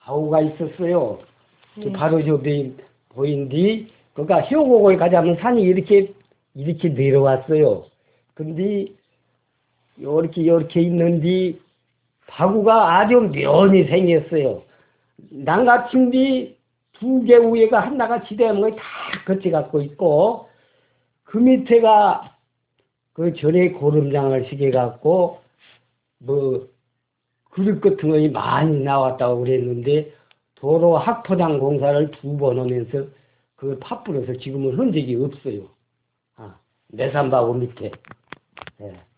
바오가 있었어요. 바로 저기 보인디, 그러니까 효곡을 가자면 산이 이렇게 내려왔어요. 근데 요렇게 있는데 바구가 아주 면이 생겼어요. 난가친디 두 개 위에가 하나가 지대한 다 거치 갖고 있고, 그 밑에가 그 전에 고름장을 시켜 갖고 뭐 그릇 같은 거 많이 나왔다고 그랬는데, 도로 학포장 공사를 2번 하면서 그걸 파뿌려서 지금은 흔적이 없어요. 내산바구 밑에. 예.